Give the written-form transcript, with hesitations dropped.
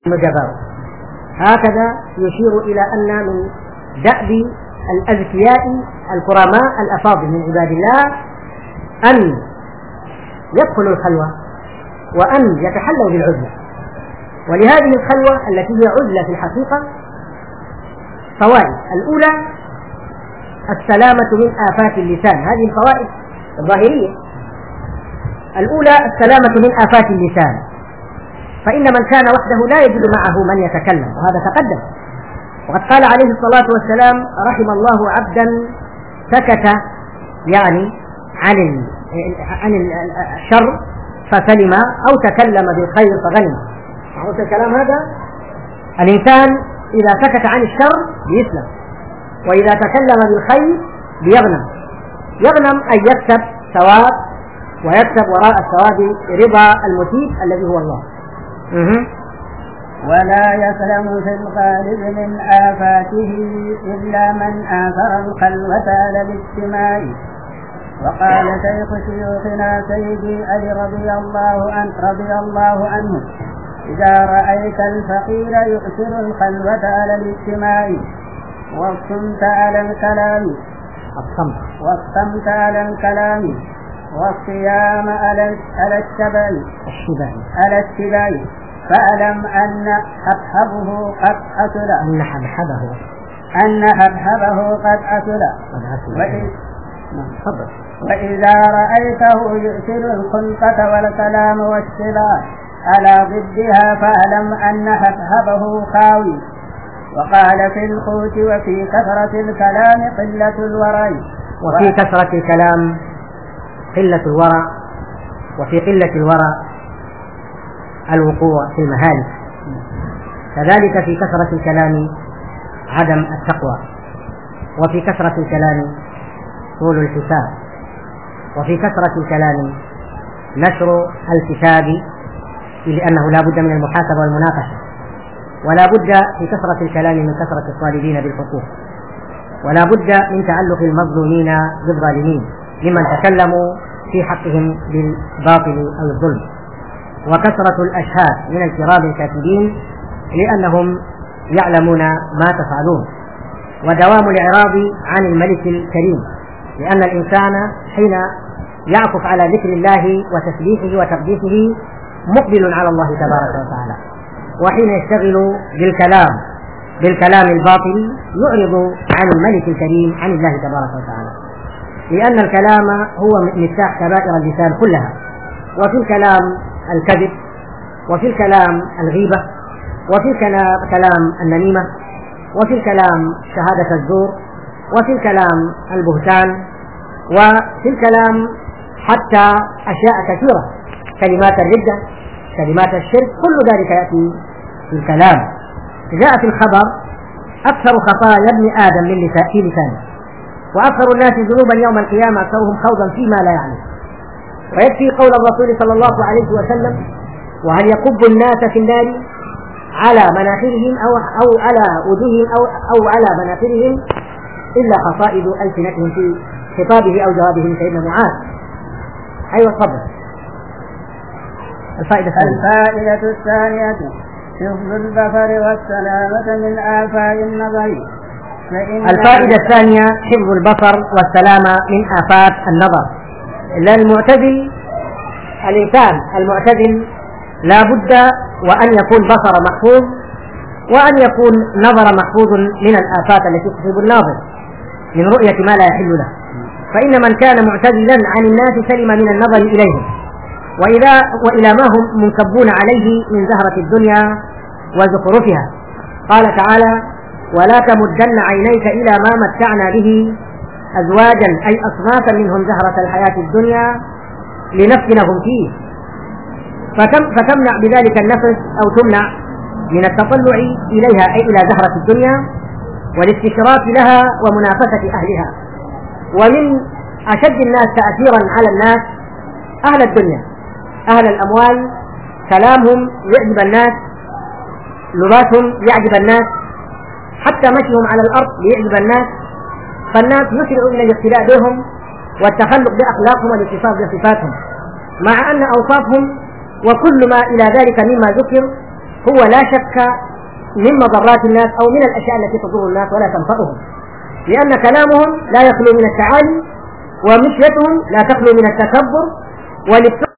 النجباء. هكذا يشير إلى أن من دأب الأذكياء الكرماء الأفاضل من عباد الله أن يدخلوا الخلوة وأن يتحلوا بالعزلة. ولهذه الخلوة التي هي عزلة في الحقيقة فوائد. الأولى السلامة من آفات اللسان، هذه الفوائد الظاهرية. الأولى السلامة من آفات اللسان، فإن من كان وحده لا يجد معه من يتكلم، وهذا تقدم. وقد قال عليه الصلاة والسلام: رحم الله عبدا سكت يعني عن الشر فسلم، أو تكلم بالخير فغنم. معروف الكلام هذا؟ الإنسان إذا سكت عن الشر بيسلم، وإذا تكلم بالخير بيغنم. يغنم أن يكسب ثواب، ويكسب وراء الثواب رضا المثيب الذي هو الله. ولا يسلم في الغالب من آفاته إلا من آثر الخلوة على الاجتماع. وقال شيخ شيوخنا سيدي علي رضي الله عنه: إذا رأيت الفقير يؤثر الخلوة على الاجتماع والصمت على الكلام والصيام على الشبع فألم أن حبحبه قد أسل. وإذا رأيته يؤثر الخلقة والكلام والصلاة على ضدها فألم أن حبحبه خاوي. وقال في القوت: وفي كثرة الكلام قلة الورع. وفي كثرة الكلام قلة الورع، وفي قلة الورع الوقوع في المهالك. كذلك في كثرة الكلام عدم التقوى، وفي كثرة الكلام طول الحساب، وفي كثرة الكلام نشر الكتاب، لأنه لا بد من المحاسبة والمناقشة، ولا بد في كثرة الكلام من كثرة الطالبين بالحقوق، ولا بد من تعلق المظلومين بالظالمين لمن تكلموا في حقهم بالباطل أو الظلم، وكثرة الأشهاد من الكرام الكاتبين لأنهم يعلمون ما تفعلون، ودوام الإعراض عن الملك الكريم، لأن الإنسان حين يعكف على ذكر الله وتسبيحه وتقديسه مقبل على الله تبارك وتعالى، وحين يشتغل بالكلام الباطل يعرض عن الملك الكريم عن الله تبارك وتعالى، لأن الكلام هو مفتاح كبائر اللسان كلها. وفي الكلام الكذب، وفي الكلام الغيبة، وفي الكلام النميمة، وفي الكلام شهادة الزور، وفي الكلام البهتان، وفي الكلام حتى أشياء كثيرة، كلمات الردة، كلمات الشرك، كل ذلك يأتي في الكلام. جاء في الخبر: أكثر خطايا ابن آدم في لسانه، وأكثر الناس ذنوبا يوم القيامة أكثرهم خوضا فيما لا يعلم. ويكفي قول الرسول صلى الله عليه وسلم: وهل يكب الناس في النار على مناخرهم أو على وجوههم أو على مناخرهم إلا حصائد ألسنتهم في خطابه أو جوابه لسيدنا معاذ. أيوة تفضل. الفائدة الثانية حفظ البصر والسلامة من آفات النظر. الفائدة الثانية حفظ البصر والسلامة من آفات النظر. للمعتدل، الإنسان المعتدل لا بد وأن يكون بصر محفوظ، وأن يكون نظر محفوظ من الآفات التي تصيب الناظر من رؤية ما لا يحل له. فإن من كان معتدلا عن الناس سلم من النظر إليهم وإلى ما هم منكبون عليه من زهرة الدنيا وزخرفها. قال تعالى: ولا تمدن عينيك إلى ما متعنا به أزواجا أي أصنافا منهم زهرة الحياة الدنيا لنفتنهم فيه، فتمنع بذلك النفس أو تمنع من التطلع إليها، أي إلى زهرة الدنيا والاستشراف لها ومنافسة أهلها. ومن أشد الناس تأثيرا على الناس أهل الدنيا، أهل الأموال، كلامهم يعجب الناس، لباسهم يعجب الناس، حتى مشيهم على الأرض يعجب الناس. فالناس يسرعوا إلى الاقتداء بهم والتخلق بأخلاقهم والاتصاف بصفاتهم، مع أن أوصافهم وكل ما إلى ذلك مما ذكر هو لا شك من مضرات الناس أو من الأشياء التي تضر الناس ولا تنفعهم، لأن كلامهم لا يخلو من التعالي، ومشيتهم لا تخلو من التكبر،